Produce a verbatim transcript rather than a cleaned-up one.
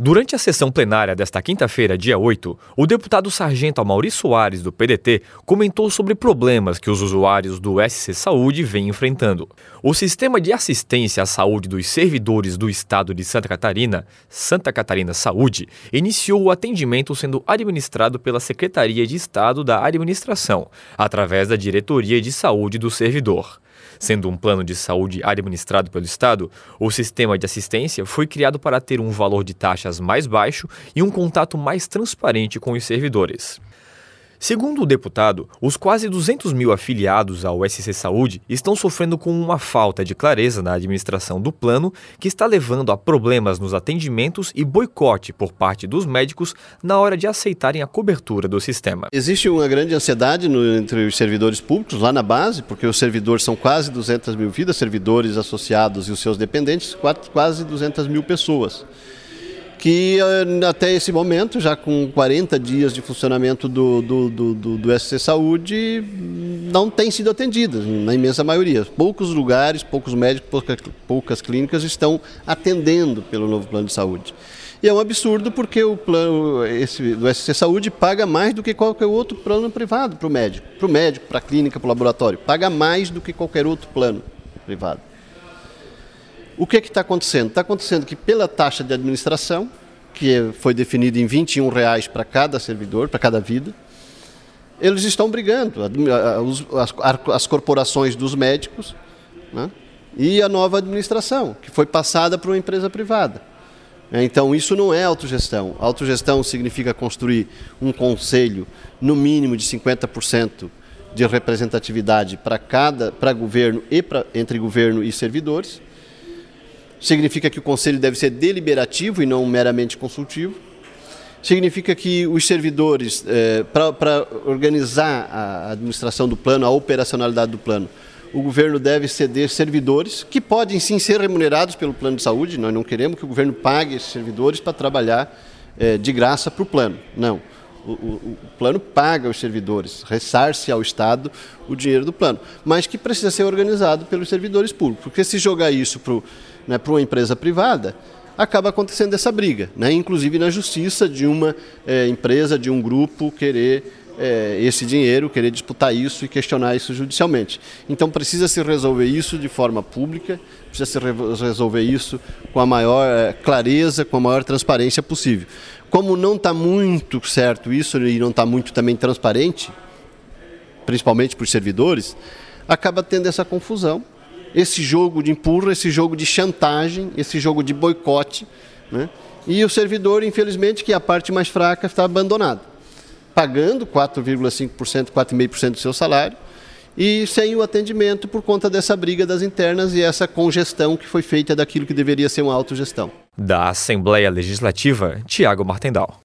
Durante a sessão plenária desta quinta-feira, dia oito, o deputado sargento Amaury Soares, do P D T, comentou sobre problemas que os usuários do S C Saúde vêm enfrentando. O Sistema de Assistência à Saúde dos Servidores do Estado de Santa Catarina, Santa Catarina Saúde, iniciou o atendimento sendo administrado pela Secretaria de Estado da Administração, através da Diretoria de Saúde do Servidor. Sendo um plano de saúde administrado pelo Estado, o sistema de assistência foi criado para ter um valor de taxas mais baixo e um contato mais transparente com os servidores. Segundo o deputado, os quase duzentos mil afiliados ao S C Saúde estão sofrendo com uma falta de clareza na administração do plano, que está levando a problemas nos atendimentos e boicote por parte dos médicos na hora de aceitarem a cobertura do sistema. Existe uma grande ansiedade no, entre os servidores públicos lá na base, porque os servidores são quase duzentas mil vidas, servidores associados e os seus dependentes, quase duzentas mil pessoas. Que até esse momento, já com quarenta dias de funcionamento do, do, do, do, do S C Saúde, não tem sido atendidas, na imensa maioria. Poucos lugares, poucos médicos, poucas, poucas clínicas estão atendendo pelo novo plano de saúde. E é um absurdo porque o plano esse, do S C Saúde paga mais do que qualquer outro plano privado para o médico. Para o médico, para a clínica, para o laboratório. Paga mais do que qualquer outro plano privado. O que está acontecendo? Está acontecendo que pela taxa de administração, que foi definida em vinte e um reais para cada servidor, para cada vida, eles estão brigando, as, as corporações dos médicos, né, e a nova administração, que foi passada para uma empresa privada. Então isso não é autogestão. Autogestão significa construir um conselho, no mínimo de cinquenta por cento de representatividade para cada, para governo e para, entre governo e servidores. Significa que o conselho deve ser deliberativo e não meramente consultivo. Significa que os servidores, eh, para organizar a administração do plano, a operacionalidade do plano, o governo deve ceder servidores que podem sim ser remunerados pelo plano de saúde. Nós não queremos que o governo pague esses servidores para trabalhar eh, de graça para o plano. Não. O, o, o plano paga os servidores, ressarce ao Estado o dinheiro do plano, mas que precisa ser organizado pelos servidores públicos, porque se jogar isso para né, para uma empresa privada, acaba acontecendo essa briga, né, inclusive na justiça de uma é, empresa, de um grupo querer é, esse dinheiro, querer disputar isso e questionar isso judicialmente. Então precisa se resolver isso de forma pública, precisa se re resolver isso com a maior é, clareza, com a maior transparência possível. Como não está muito certo isso e não está muito também transparente, principalmente para os servidores, acaba tendo essa confusão, esse jogo de empurra, esse jogo de chantagem, esse jogo de boicote, né? E o servidor, infelizmente, que é a parte mais fraca, está abandonado, pagando quatro vírgula cinco por cento, quatro vírgula cinco por cento do seu salário e sem o atendimento por conta dessa briga das internas e essa congestão que foi feita daquilo que deveria ser uma autogestão. Da Assembleia Legislativa, Tiago Martendal.